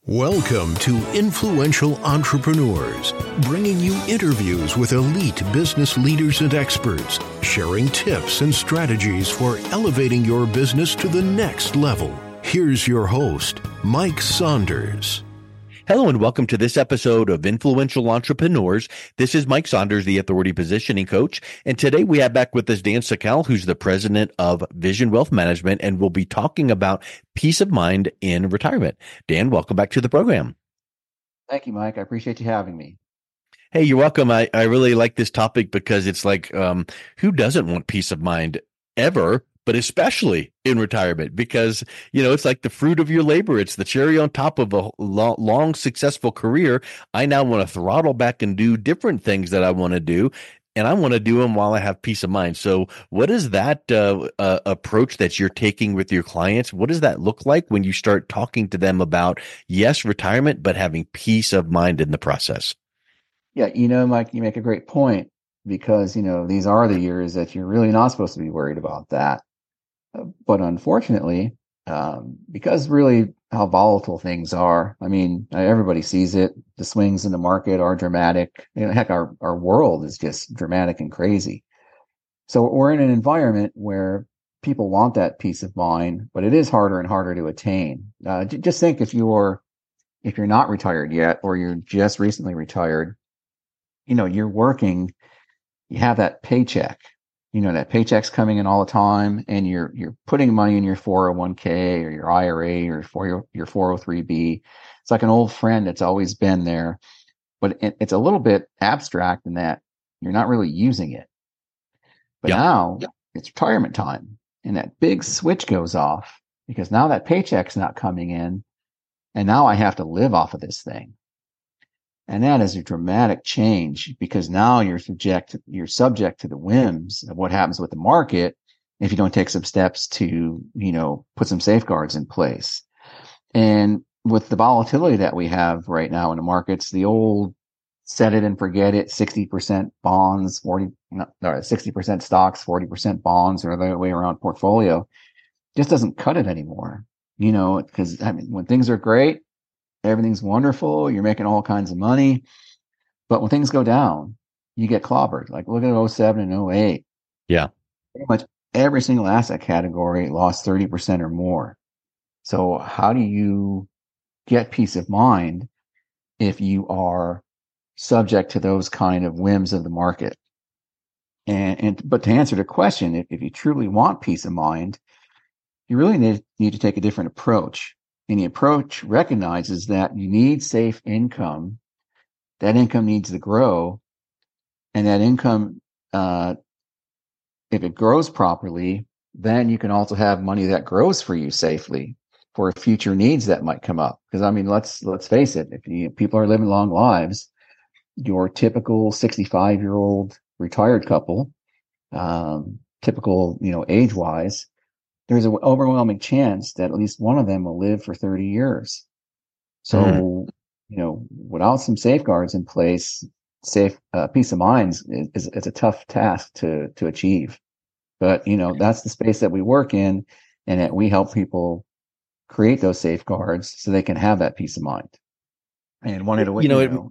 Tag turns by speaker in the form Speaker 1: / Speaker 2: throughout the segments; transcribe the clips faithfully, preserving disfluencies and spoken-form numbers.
Speaker 1: Welcome to Influential Entrepreneurs, bringing you interviews with elite business leaders and experts, sharing tips and strategies for elevating your business to the next level. Here's your host, Mike Saunders.
Speaker 2: Hello and welcome to this episode of Influential Entrepreneurs. This is Mike Saunders, the Authority Positioning Coach. And today we have back with us Dan Sakal, who's the president of Vision Wealth Management, and we'll be talking about peace of mind in retirement. Dan, welcome back to the program.
Speaker 3: Thank you, Mike. I appreciate you having me.
Speaker 2: Hey, you're welcome. I, I really like this topic because it's like, um, who doesn't want peace of mind ever? But especially in retirement, because, you know, it's like the fruit of your labor. It's the cherry on top of a long, long successful career. I now want to throttle back and do different things that I want to do, and I want to do them while I have peace of mind. So what is that uh, uh, approach that you're taking with your clients? What does that look like when you start talking to them about, yes, retirement, but having peace of mind in the process?
Speaker 3: Yeah, you know, Mike, you make a great point because, you know, these are the years that you're really not supposed to be worried about that. But unfortunately, um, because really how volatile things are, I mean, everybody sees it. The swings in the market are dramatic. You know, heck, our, our world is just dramatic and crazy. So we're in an environment where people want that peace of mind, but it is harder and harder to attain. Uh, j- just think if you're, if you're not retired yet, or you're just recently retired, you know, you're working, you have that paycheck. You know, that paycheck's coming in all the time, and you're you're putting money in your four oh one k or your I R A or for your, your four oh three b. It's like an old friend that's always been there, but it, it's a little bit abstract in that you're not really using it. But
Speaker 2: Yeah.
Speaker 3: now
Speaker 2: Yeah.
Speaker 3: it's retirement time, and that big switch goes off because now that paycheck's not coming in, and now I have to live off of this thing. And that is a dramatic change because now you're subject you're subject to the whims of what happens with the market if you don't take some steps to, you know, put some safeguards in place. And with the volatility that we have right now in the markets, the old set it and forget it, sixty percent bonds, forty, no, sixty percent stocks, forty percent bonds, or the other way around portfolio, just doesn't cut it anymore. You know, because I mean, when things are great, everything's wonderful. You're making all kinds of money. But when things go down, you get clobbered. Like look at oh seven and oh eight.
Speaker 2: Yeah.
Speaker 3: Pretty much every single asset category lost thirty percent or more. So how do you get peace of mind if you are subject to those kind of whims of the market? And, and but to answer the question, if, if you truly want peace of mind, you really need, need to take a different approach. And the approach recognizes that you need safe income. That income needs to grow. And that income, uh, if it grows properly, then you can also have money that grows for you safely for future needs that might come up. Because I mean, let's let's face it, if you, people are living long lives, your typical sixty-five year old retired couple, um, typical, you know, age wise, there's an overwhelming chance that at least one of them will live for thirty years. So, mm. you know, without some safeguards in place, safe uh, peace of mind is, is, is a tough task to to achieve. But, you know, that's the space that we work in, and that we help people create those safeguards so they can have that peace of mind. And one of the,
Speaker 2: you know,
Speaker 3: you
Speaker 2: it,
Speaker 3: know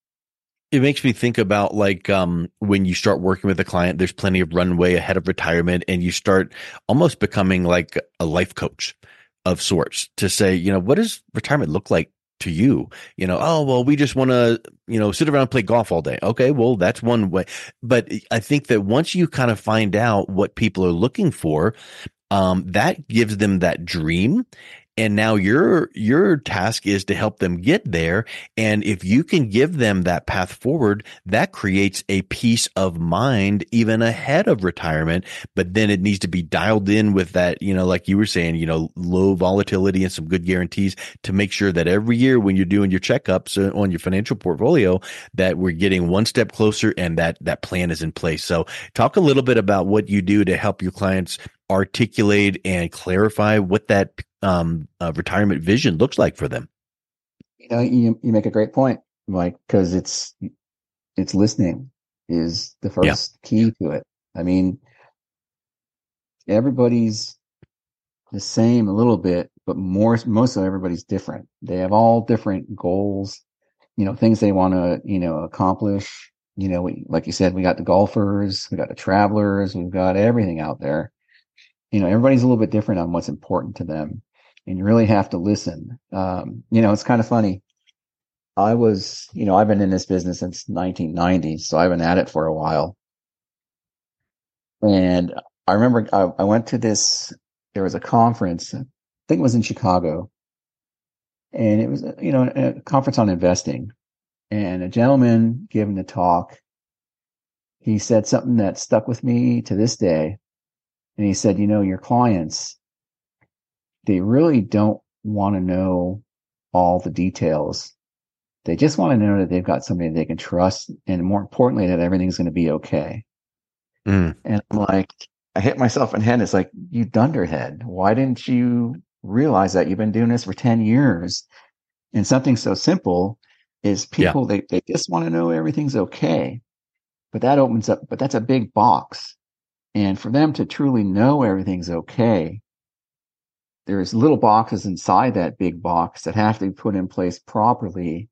Speaker 2: It makes me think about like um, when you start working with a client, there's plenty of runway ahead of retirement, and you start almost becoming like a life coach of sorts to say, you know, what does retirement look like to you? You know, oh, well, we just want to, you know, sit around and play golf all day. Okay, well, that's one way. But I think that once you kind of find out what people are looking for, um, that gives them that dream. And now your your task is to help them get there. And if you can give them that path forward, that creates a peace of mind even ahead of retirement. But then it needs to be dialed in with that, you know, like you were saying, you know, low volatility and some good guarantees to make sure that every year when you're doing your checkups on your financial portfolio, that we're getting one step closer and that that plan is in place. So talk a little bit about what you do to help your clients articulate and clarify what that um, uh, retirement vision looks like for them.
Speaker 3: You know, you, you make a great point, Mike, because it's it's listening is the first yeah. key to it. I mean, everybody's the same a little bit, but more, most of everybody's different. They have all different goals, you know, things they want to, you know, accomplish. You know, we, like you said, we got the golfers, we got the travelers, we've got everything out there. You know, everybody's a little bit different on what's important to them, and you really have to listen. Um, you know, it's kind of funny. I was, you know, I've been in this business since nineteen ninety, so I've been at it for a while. And I remember I, I went to this, there was a conference, I think it was in Chicago, and it was, you know, a conference on investing. And a gentleman giving the talk, he said something that stuck with me to this day. And he said, you know, your clients, they really don't want to know all the details. They just want to know that they've got somebody they can trust, and more importantly, that everything's going to be okay. Mm. And I'm like, I hit myself in the head. It's like, you dunderhead. Why didn't you realize that? You've been doing this for ten years. And something so simple is people, yeah. they, they just want to know everything's okay. But that opens up, but that's a big box. And for them to truly know everything's okay, there's little boxes inside that big box that have to be put in place properly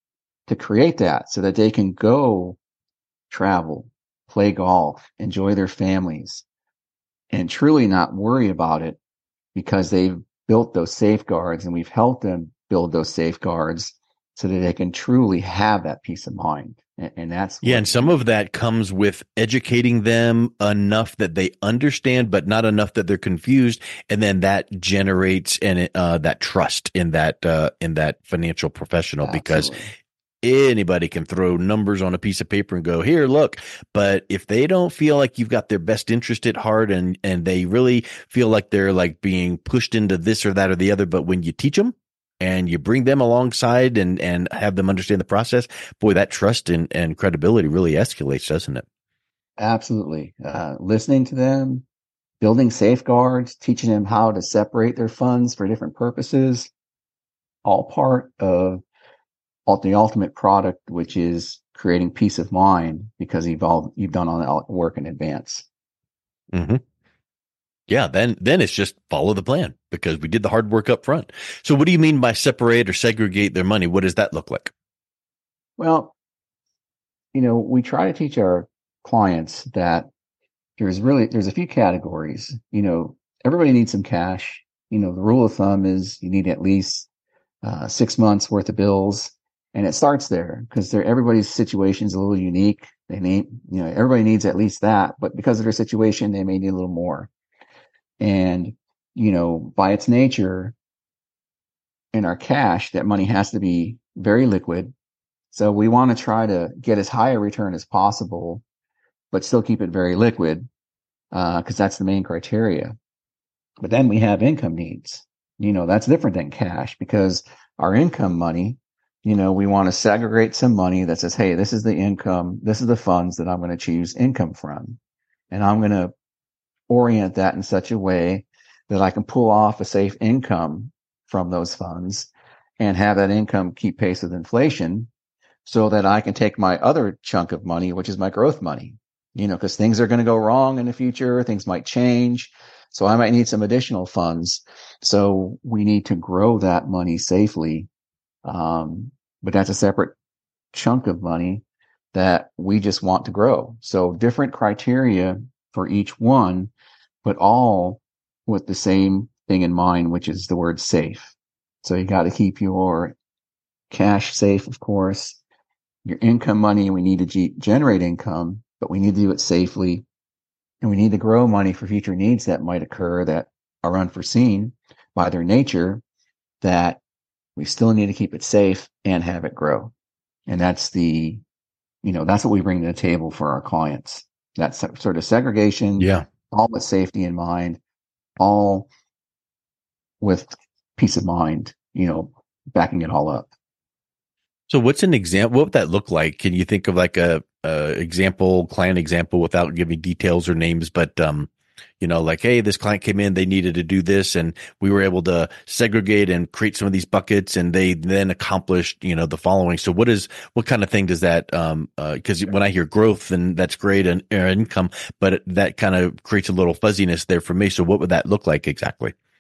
Speaker 3: to create that, so that they can go travel, play golf, enjoy their families, and truly not worry about it, because they've built those safeguards, and we've helped them build those safeguards so that they can truly have that peace of mind. And, and that's
Speaker 2: yeah. And some of that comes with educating them enough that they understand, but not enough that they're confused. And then that generates and uh, that trust in that uh, in that financial professional, absolutely. Because anybody can throw numbers on a piece of paper and go, here, look. But if they don't feel like you've got their best interest at heart, and, and they really feel like they're like being pushed into this or that or the other, but when you teach them and you bring them alongside and, and have them understand the process, boy, that trust and, and credibility really escalates, doesn't it?
Speaker 3: Absolutely. Uh, listening to them, building safeguards, teaching them how to separate their funds for different purposes, all part of the ultimate product, which is creating peace of mind, because you've all you've done all that work in advance.
Speaker 2: Mm-hmm. Yeah, then then it's just follow the plan, because we did the hard work up front. So what do you mean by separate or segregate their money? What does that look like?
Speaker 3: Well, you know, we try to teach our clients that there's really there's a few categories. You know, everybody needs some cash. You know, the rule of thumb is you need at least uh, six months worth of bills. And it starts there, because everybody's situation is a little unique. They need, you know, everybody needs at least that, but because of their situation, they may need a little more. And, you know, by its nature, in our cash, that money has to be very liquid. So we want to try to get as high a return as possible, but still keep it very liquid, uh, because that's the main criteria. But then we have income needs. You know, that's different than cash, because our income money, you know, we want to segregate some money that says, hey, this is the income, this is the funds that I'm going to choose income from. And I'm going to orient that in such a way that I can pull off a safe income from those funds and have that income keep pace with inflation, so that I can take my other chunk of money, which is my growth money, you know, because things are going to go wrong in the future. Things might change. So I might need some additional funds. So we need to grow that money safely. Um, but that's a separate chunk of money that we just want to grow. So different criteria for each one, but all with the same thing in mind, which is the word safe. So you got to keep your cash safe, of course. Your income money, we need to g- generate income, but we need to do it safely. And we need to grow money for future needs that might occur that are unforeseen by their nature, that we still need to keep it safe and have it grow. And that's the, you know, that's what we bring to the table for our clients. That sort of segregation,
Speaker 2: yeah,
Speaker 3: all with safety in mind, all with peace of mind, you know, backing it all up.
Speaker 2: So what's an example? What would that look like? Can you think of like a, a example, client example, without giving details or names, but, um, you know, like, hey, this client came in, they needed to do this, and we were able to segregate and create some of these buckets, and they then accomplished, you know, the following. So what is, what kind of thing does that, um, uh, cause when I hear growth, then that's great, and uh, income, but that kind of creates a little fuzziness there for me. So what would that look like exactly?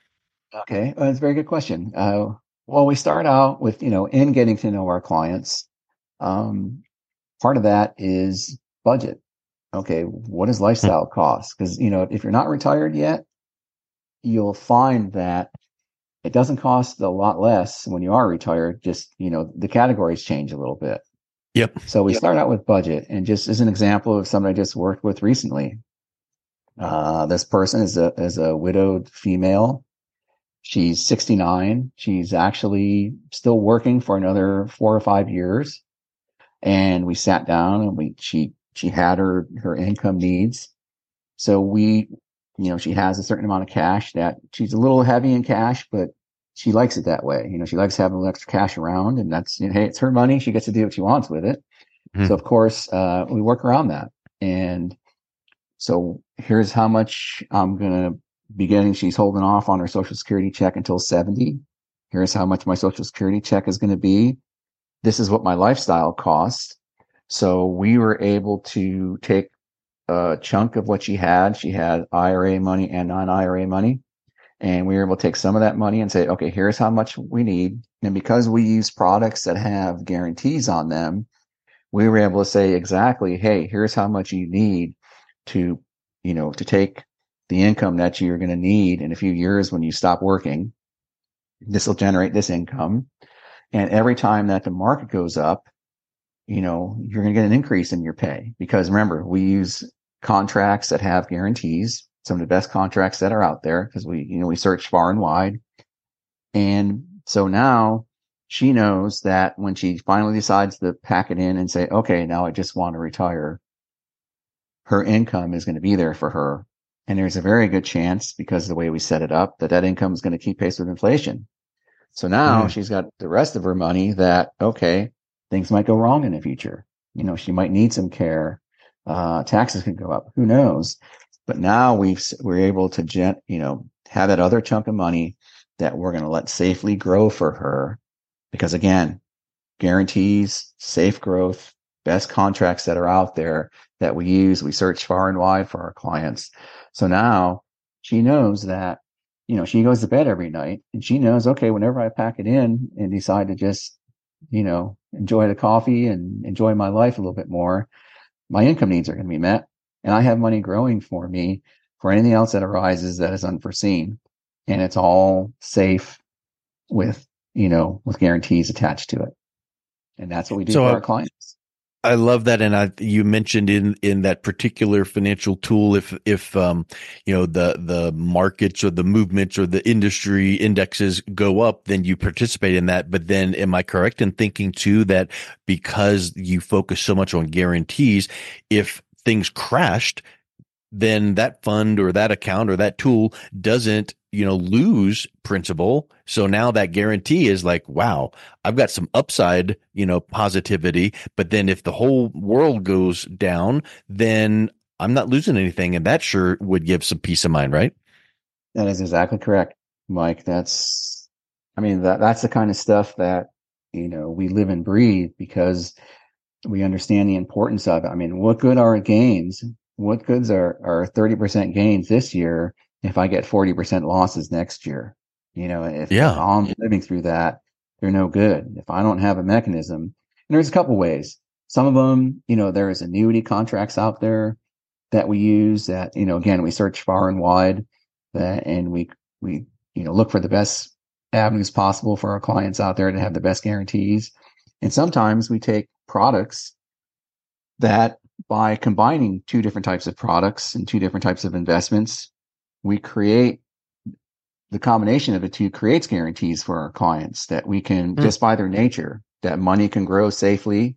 Speaker 3: Okay, well, that's a very good question. Uh, well, we start out with, you know, in getting to know our clients. Um, part of that is budget. Okay, what does
Speaker 2: Hmm.
Speaker 3: lifestyle cost? Because, you know, if you're not retired yet, you'll find that it doesn't cost a lot less when you are retired. Just, you know, the categories change a little bit.
Speaker 2: Yep.
Speaker 3: So we start out with budget. And just as an example of somebody I just worked with recently, uh, this person is a, is a widowed female. She's sixty-nine. She's actually still working for another four or five years. And we sat down and we, she, she had her, her income needs. So we, you know, she has a certain amount of cash that she's a little heavy in cash, but she likes it that way. You know, she likes having a little extra cash around, and that's, you know, hey, it's her money. She gets to do what she wants with it. So
Speaker 2: Hmm.
Speaker 3: of course, uh, we work around that. And so here's how much I'm going to be getting. She's holding off on her Social Security check until seventy. Here's how much my Social Security check is going to be. This is what my lifestyle costs. So we were able to take a chunk of what she had. She had I R A money and non-I R A money. And we were able to take some of that money and say, okay, here's how much we need. And because we use products that have guarantees on them, we were able to say exactly, hey, here's how much you need to, you know, to take the income that you're going to need in a few years when you stop working. This will generate this income. And every time that the market goes up, you know, you're going to get an increase in your pay because remember, we use contracts that have guarantees, some of the best contracts that are out there because we, you know, we search far and wide. And so now she knows that when she finally decides to pack it in and say, okay, now I just want to retire, her income is going to be there for her. And there's a very good chance because of the way we set it up that that income is going to keep pace with inflation. So now
Speaker 2: Mm.
Speaker 3: she's got the rest of her money that, okay, things might go wrong in the future. You know, she might need some care. Uh, taxes could go up. Who knows? But now we've, we're able to, gen, you know, have that other chunk of money that we're going to let safely grow for her. Because again, guarantees, safe growth, best contracts that are out there that we use. We search far and wide for our clients. So now she knows that, you know, she goes to bed every night and she knows, okay, whenever I pack it in and decide to just, you know, enjoy the coffee and enjoy my life a little bit more, my income needs are going to be met. And I have money growing for me for anything else that arises that is unforeseen. And it's all safe with, you know, with guarantees attached to it. And that's what we do
Speaker 2: So
Speaker 3: for
Speaker 2: I,
Speaker 3: our clients.
Speaker 2: I love that, and I you mentioned in in that particular financial tool, if if um you know the the markets or the movements or the industry indexes go up, then you participate in that. But then, am I correct in thinking too that because you focus so much on guarantees, if things crashed, then that fund or that account or that tool doesn't, you know, lose principal. So now that guarantee is like, wow, I've got some upside, you know, positivity. But then if the whole world goes down, then I'm not losing anything. And that sure would give some peace of mind, right?
Speaker 3: That is exactly correct, Mike. That's, I mean, that, that's the kind of stuff that, you know, we live and breathe because we understand the importance of it. I mean, what good are gains? What goods are, are thirty percent gains this year if I get forty percent losses next year? You know, if, if
Speaker 2: Yeah.
Speaker 3: I'm living through that, they're no good. If I don't have a mechanism, and there's a couple ways. Some of them, you know, there's annuity contracts out there that we use that, you know, again, we search far and wide that, and we, we, you know, look for the best avenues possible for our clients out there to have the best guarantees. And sometimes we take products that by combining two different types of products and two different types of investments, we create the combination of the two creates guarantees for our clients that we can
Speaker 2: Hmm.
Speaker 3: just by their nature, that money can grow safely,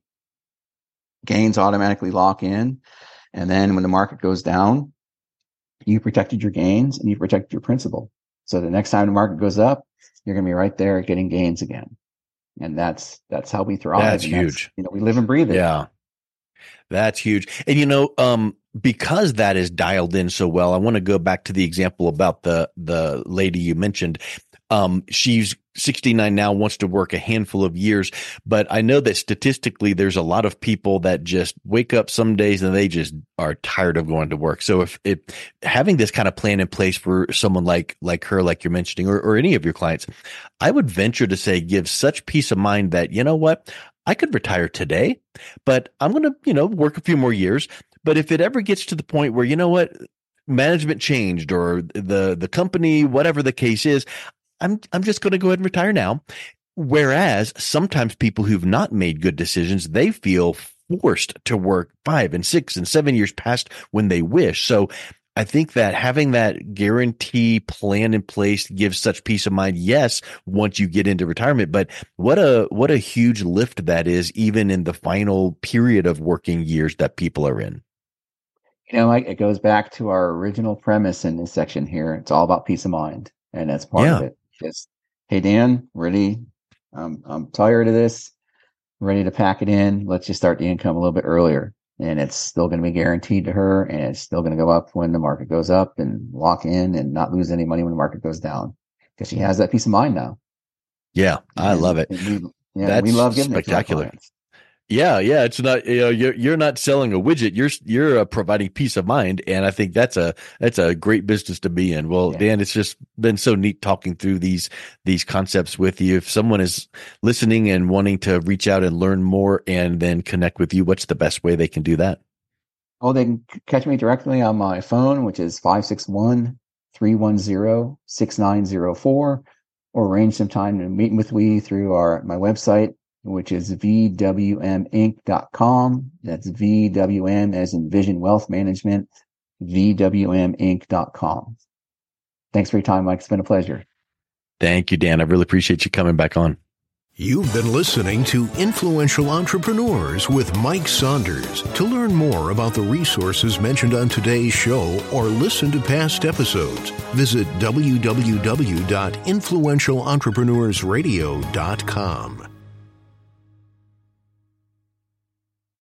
Speaker 3: gains automatically lock in. And then when the market goes down, you protected your gains and you protected your principal. So the next time the market goes up, you're going to be right there getting gains again. And that's, that's how we thrive.
Speaker 2: That's
Speaker 3: And that's,
Speaker 2: huge.
Speaker 3: you know, we live and breathe it.
Speaker 2: Yeah. That's huge. And you know, um, because that is dialed in so well, I want to go back to the example about the the lady you mentioned. Um, she's sixty-nine now, wants to work a handful of years, but I know that statistically there's a lot of people that just wake up some days and they just are tired of going to work. So if, if having this kind of plan in place for someone like, like her, like you're mentioning, or, or any of your clients, I would venture to say gives such peace of mind that, you know what, I could retire today, but I'm going to, you know, work a few more years. But if it ever gets to the point where, you know what, management changed or the, the company, whatever the case is, I'm I'm just going to go ahead and retire now. Whereas sometimes people who've not made good decisions, they feel forced to work five and six and seven years past when they wish. So I think that having that guarantee plan in place gives such peace of mind. Yes, once you get into retirement, but what a what a huge lift that is, even in the final period of working years that people are in.
Speaker 3: You know, like it goes back to our original premise in this section here. It's all about peace of mind, and that's part
Speaker 2: Yeah.
Speaker 3: of it. Just, hey, Dan, ready? Um, I'm tired of this. Ready to pack it in. Let's just start the income a little bit earlier. And it's still going to be guaranteed to her. And it's still going to go up when the market goes up and lock in and not lose any money when the market goes down. Because she has that peace of mind now.
Speaker 2: Yeah, I
Speaker 3: And,
Speaker 2: love it.
Speaker 3: and we, yeah,
Speaker 2: That's
Speaker 3: we love giving
Speaker 2: spectacular.
Speaker 3: it to our clients.
Speaker 2: Yeah, yeah, it's not, you know, you're you're not selling a widget. You're you're uh, providing peace of mind, and I think that's a that's a great business to be in. Well,
Speaker 3: Yeah.
Speaker 2: Dan, it's just been so neat talking through these these concepts with you. If someone is listening and wanting to reach out and learn more and then connect with you, what's the best way they can do that?
Speaker 3: Oh, they can c- catch me directly on my phone, which is five six one, three one zero, six nine zero four, or arrange some time to meet with me through our my website, which is v w m inc dot com. That's V W M as in Vision Wealth Management, v w m inc dot com. Thanks for your time, Mike. It's been a pleasure.
Speaker 2: Thank you, Dan. I really appreciate you coming back on.
Speaker 1: You've been listening to Influential Entrepreneurs with Mike Saunders. To learn more about the resources mentioned on today's show or listen to past episodes, visit w w w dot influential entrepreneurs radio dot com.